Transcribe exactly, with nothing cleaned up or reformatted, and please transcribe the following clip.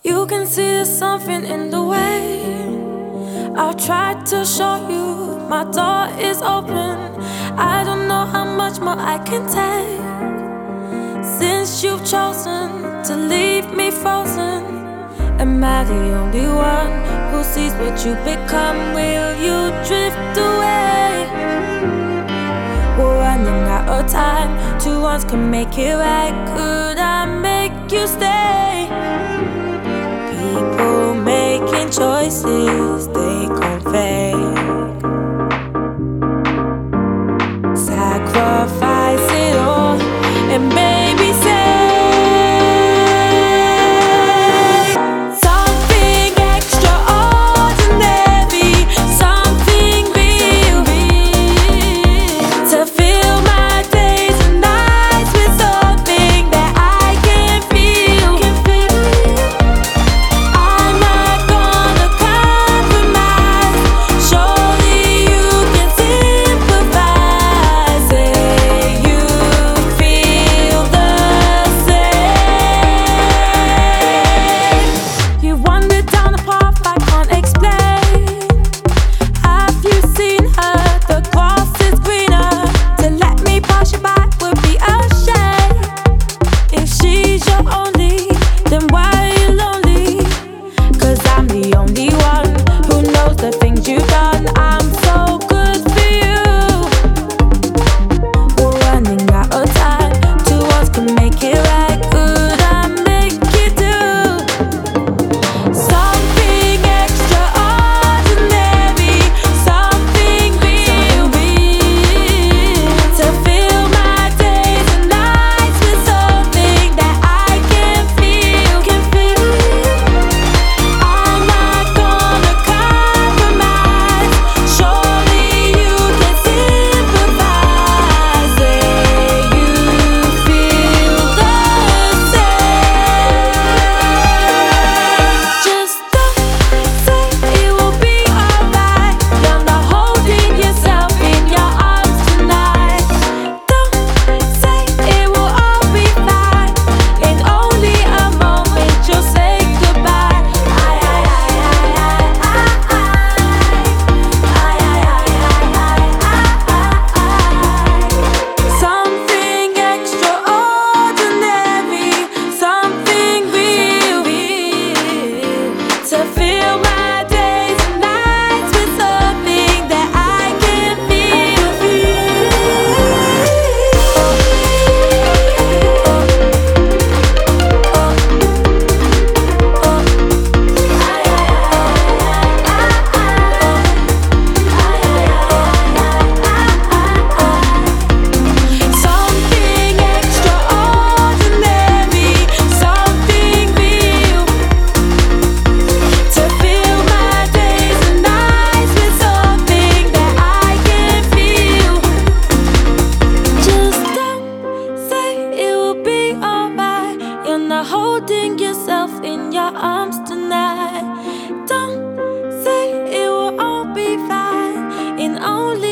You can see there's something in the way. I've tried to show you my door is open. I don't know how much more I can take. Since you've chosen to leave me frozen, am I the only one who sees what you become? Will you drift away? We're running out of time. Two ones can make it right. Could I make you stay? People making choices they convey. Sacrifice it all and baby say something extraordinary, something real, to fill my days and nights with something that I can feel. I'm not gonna compromise. Surely you can sympathize. Say you feel the same. You wandered down a path I can't explain. Have you seen her? The grass is greener. To let me pass you by would be a shame. If she's your only, then why are you lonely? Cause I'm the only one who knows the things you've done. I'm so good for you. We're running out of time. Two ones can make it right. Could I make you do something extraordinary, something real, to fill my days and nights with something that I can feel, can feel. I'm not gonna compromise. Surely you can sympathize. Say you feel the same. Just don't say it will be alright. You're not holding yourself in your arms tonight. Don't say it will all be fine. In only a moment you'll say goodbye. I, I, I, I, I, something extraordinary, something real, to fill my days and nights with something that I can feel. Something extraordinary, something real, to fill my days and nights with something that I can feel. Just don't say it will be alright. You're not holding yourself in your arms tonight. Don't say it will all be fine. In only